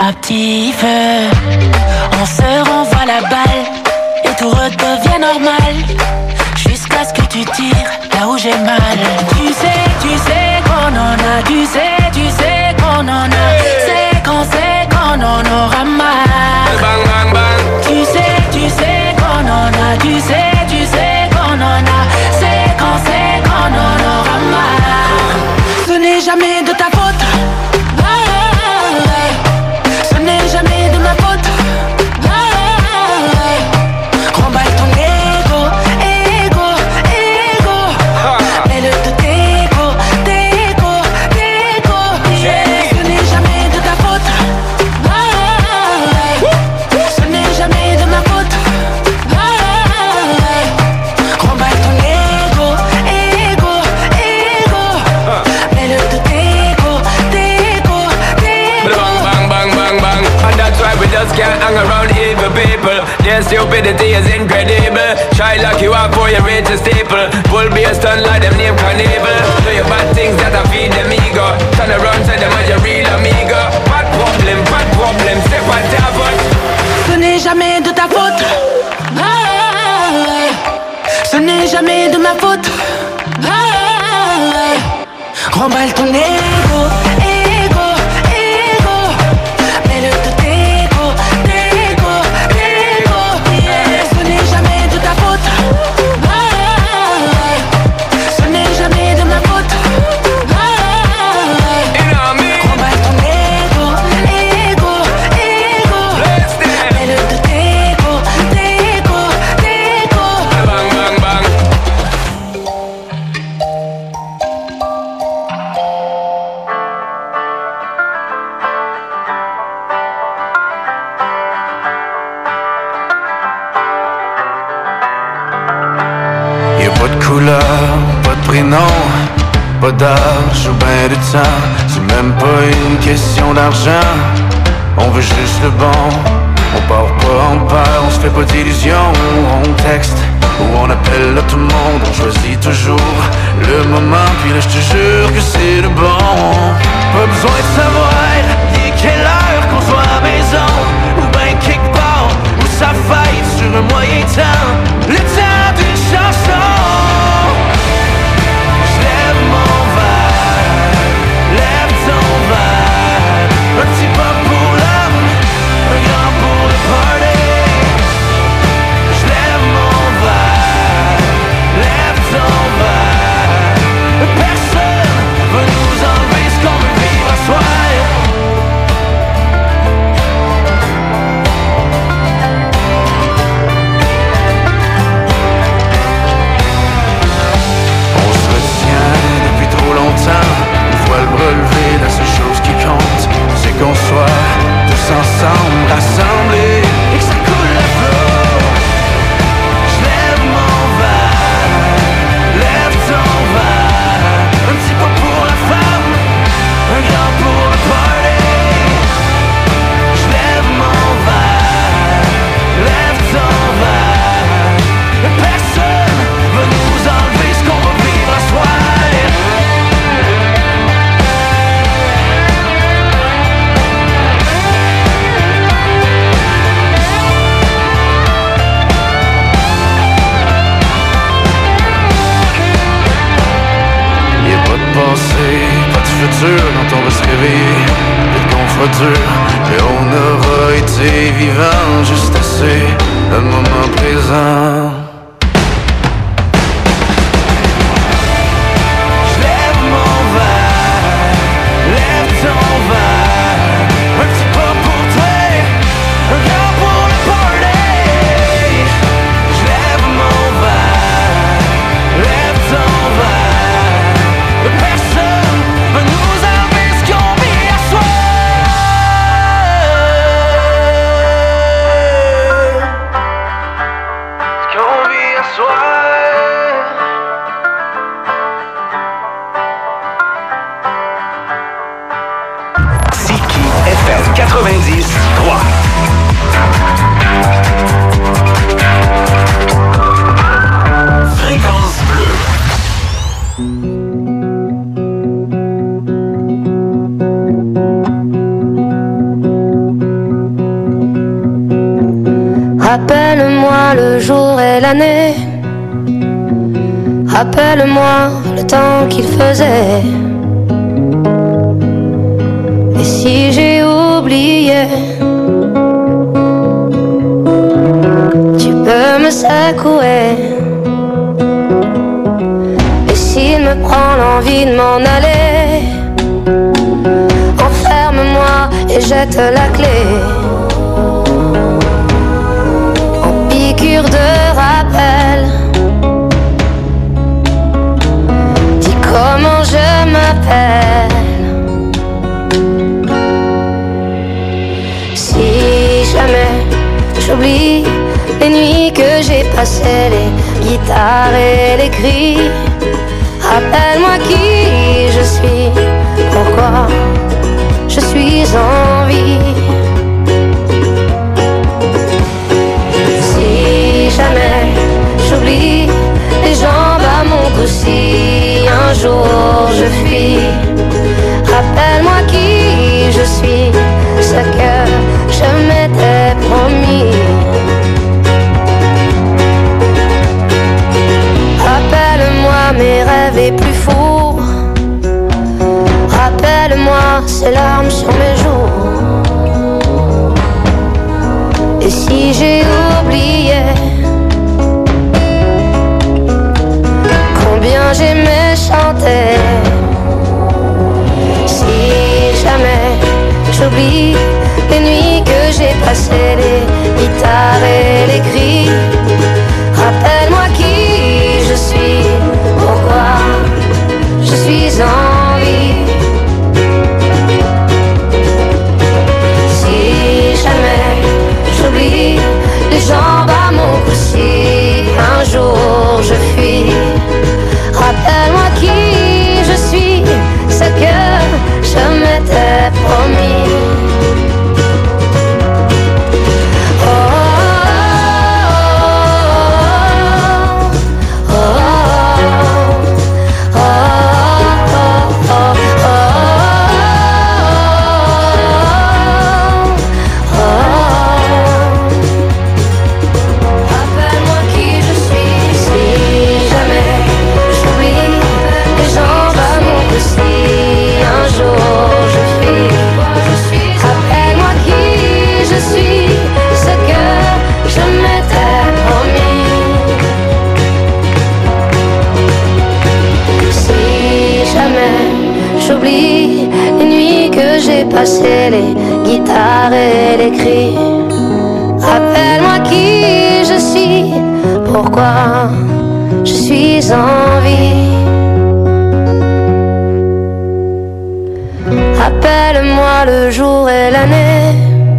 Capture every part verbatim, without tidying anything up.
à petit feu. On se renvoie la balle et tout redevient normal, jusqu'à ce que tu tires là où j'ai mal. Tu sais, tu sais qu'on en a, tu sais, tu sais qu'on en a. C'est quand, c'est qu'on en aura mal. Bang, bang, bang. Tu sais, tu sais qu'on en a, tu sais, tu sais qu'on en a. C'est quand, c'est qu'on en aura mal. Ce n'est jamais de ta faute. Ce n'est jamais de ma faute. Remballe ton ego, ego, ego. Mets-le de t'ego, t'ego, t'ego. Yeah. Ce n'est jamais de ta faute. Ce n'est jamais de ma faute. Remballe ton ego, ego, ego. Mets-le de t'ego, t'ego, t'ego. Bang, bang, bang, bang. And that's why we just can't hang around evil people. Their stupidity is incredible. Try lock you up for you reach a staple. Bull be a stun like them name Carnival. Do your bad things that I feed them ego. Turn around, tell them I'm your real amigo. Bad problem, bad problem, step on top of. Ce n'est jamais de ta faute. Ce n'est jamais de ma faute. Remballe ton ego, ego, ego. Mets-le de t'ego, t'ego, t'ego. Yeah. Ce n'est jamais de ta faute. Ce n'est jamais de ma faute. Remballe ton ego, ego, ego. Mets-le de t'ego, t'ego, t'ego. Bang, bang, bang. Y'a pas de couleur, pas de prénom, pas d'âge ou ben de temps. C'est même pas une question d'argent, on veut juste le bon. On part pas en peur, on se fait pas d'illusions. On texte ou on appelle là tout le monde. On choisit toujours le moment, puis là je te jure que c'est le bon. Pas besoin de savoir il est quelle heure qu'on soit à la maison, ou ben quelque part où ça fête sur un moyen temps. Le temps d'une chanson. Je lève mon verre, lève ton verre. Un petit pas pour l'homme, un grand pour le party. Je lève mon verre, lève ton verre. Personne veut nous enlever ce qu'on veut vivre à soi. On se retient depuis trop longtemps. Une fois le bras levé, la seule chose qui compte, c'est qu'on soit tous ensemble, rassemblés, et que ça coule à flot. Je lève mon verre, lève ton verre. Un petit pas pour la femme, un grand pour le party. Je lève mon verre, lève ton verre. Personne veut nous enlever ce qu'on va vivre à soi. Y'a pas de passé, pas de futur quand on va se réveiller. Peut-être qu'on fera dur, mais on aura été vivant juste assez. Le moment présent. Je lève mon verre, lève ton verre. Un petit pas pour toi, un grand pour le party. Je lève mon verre, lève ton verre. Personne veut nous enlever ce qu'on vit à soi. Ce qu'on vit à soi. Ziki F M quatre-vingt-dix trois. Fréquence bleue. Rappelle-moi le jour et l'année. Rappelle-moi le temps qu'il faisait. Et si j'ai oublié, tu peux me secouer. Et s'il me prend l'envie de m'en aller, enferme-moi et jette la clé. En piqûre de rappel, dis comment je m'appelle. Si jamais j'oublie les nuits que j'ai passées, les guitares et les cris, rappelle-moi qui je suis, pourquoi je suis en vie. Si jamais j'oublie les jambes à mon cou, si un jour je fuis, rappelle-moi qui je suis, ce que je m'étais promis. Rappelle-moi mes rêves les plus fous. Rappelle-moi ces larmes sur mes joues. Et si j'ai oublié combien j'aimais chanter, si jamais j'oublie les nuits que j'ai passées, les guitares et les cris, rappelle-moi qui je suis, pourquoi je suis en vie. Si jamais j'oublie les jambes à mon cou, si un jour je fuis, rappelle-moi qui je suis, ce que je m'étais promis. J'oublie les nuits que j'ai passées, les guitares et les cris. Rappelle-moi qui je suis, pourquoi je suis en vie. Rappelle-moi le jour et l'année.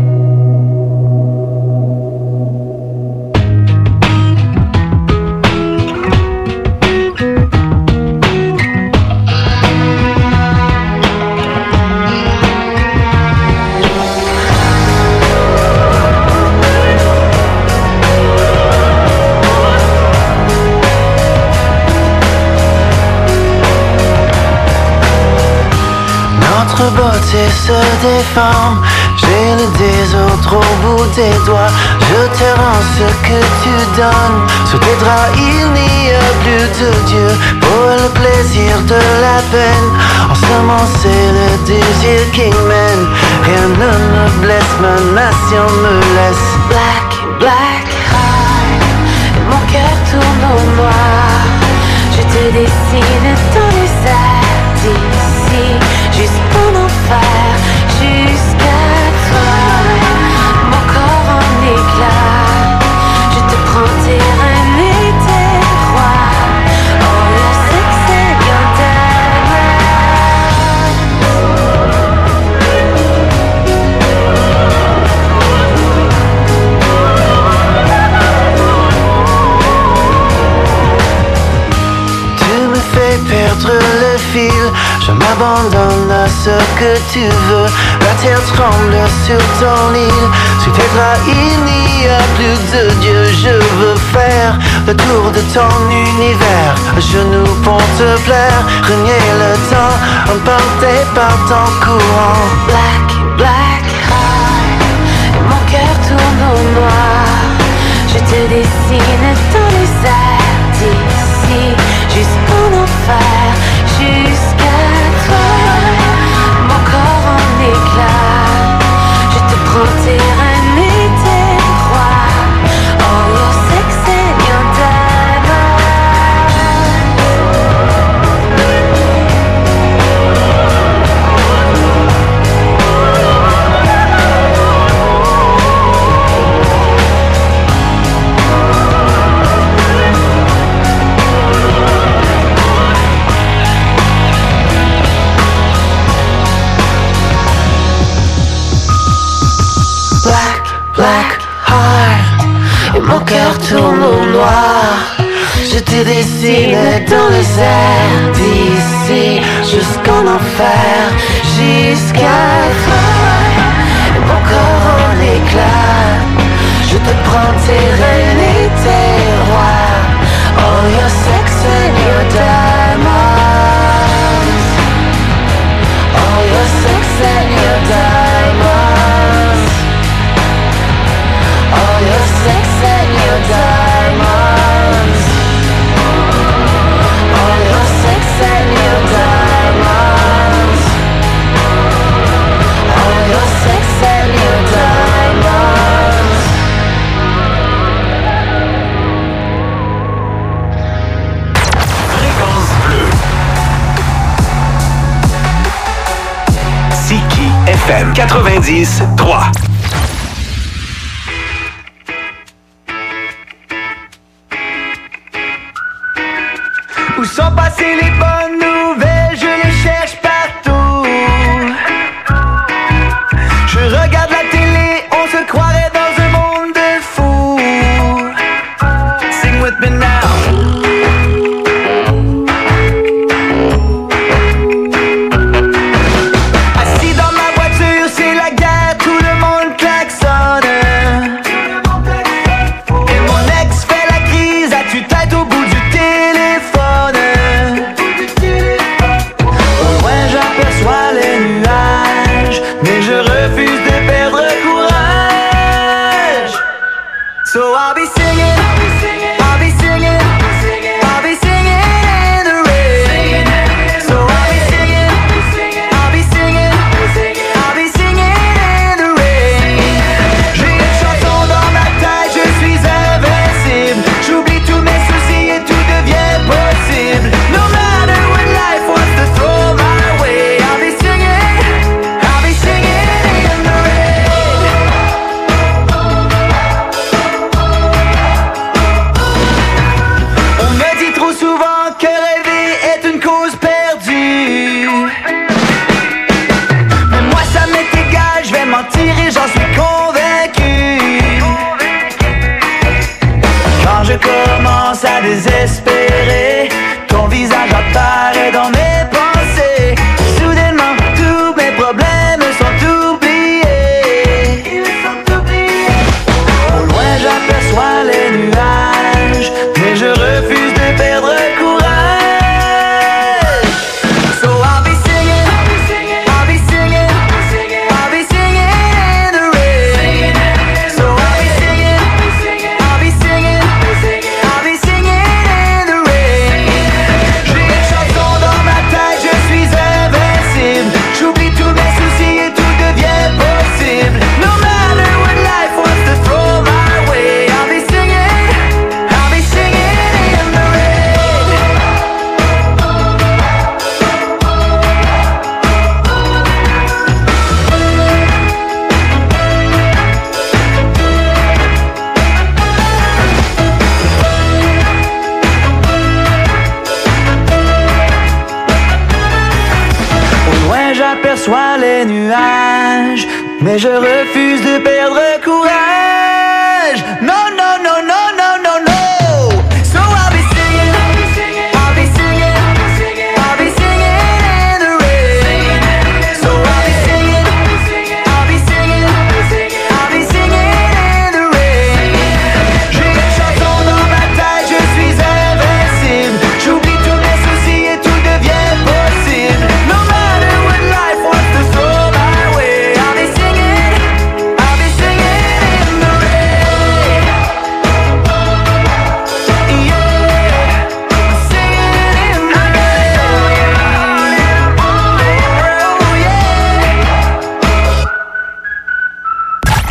Notre beauté se déforme, j'ai le désordre au bout des doigts. Je te rends ce que tu donnes. Sous tes draps il n'y a plus de Dieu. Pour le plaisir de la peine, ensemencer le désir qui mène. Rien ne me blesse, ma nation me laisse. Black, black heart, mon cœur tourne au noir. Je te dessine dans les airs d'ici jusqu'en enfer, jusqu'à toi. Mon corps en éclats, je te prends tes rênes et tes rois. Oh, la sexy perdre le fil, je m'abandonne à ce que tu veux. La terre tremble sur ton île, sur tes draps il n'y a plus de Dieu. Je veux faire le tour de ton univers, à genoux pour te plaire, renier le temps, emporté par ton courant. Black, black heart, mon cœur tourne au noir. tourne au noir. Je te dessine dans les airs d'ici jusqu'en enfer, jusqu'à fin. Mon corps en éclats, je te prends tes reines et tes rois. All your sex and your diamonds. All your sex and your diamonds. All your sex and your diamonds. All your sex and your diamonds. All your sex and your diamonds. Fréquence bleue. Siki F M quatre-vingt-dix trois. Où sont passées les bonnes nouvelles? Je les cherche partout. Je regarde la télé, on se croirait dans un monde de fous. Sing with me now. Assis dans ma voiture, c'est la guerre, tout le monde klaxonne. Et mon ex fait la crise, as-tu tête au bout du téléphone? Au loin j'aperçois les nuages, mais je refuse de perdre courage. So I'll be singing, I'll be singing, I'll be singing, I'll be singing in the rain. So I'll be singing, I'll be singing, I'll be singing in the rain. J'ai une chanson dans ma tête, je suis invincible. J'oublie tous mes soucis et tout devient possible. No matter what life wants to throw my way, I'll be singing, I'll be singing in the rain. On me dit trop souvent que rêver est une cause perdue. Mais moi ça m'est égal, je vais mentir et j'en suis convaincu. Quand je commence à désespérer, ton visage apparaît dans mes pensées. Soudainement, tous mes problèmes sont oubliés. Ils sont oubliés. Au loin, j'aperçois les nuages, mais je refuse de perdre courage. So I'll be singing, I'll be singing, I'll be singing, I'll be singing in the rain. So I'll be singing, I'll be singing, I'll be singing in the rain. J'ai une chanson dans ma tête, je suis invincible. J'oublie tous mes soucis et tout devient possible. No matter what life wants to throw my way, I'll be singing, I'll be singing in the rain. Au loin j'aperçois les nuages, mais je refuse de perdre courage.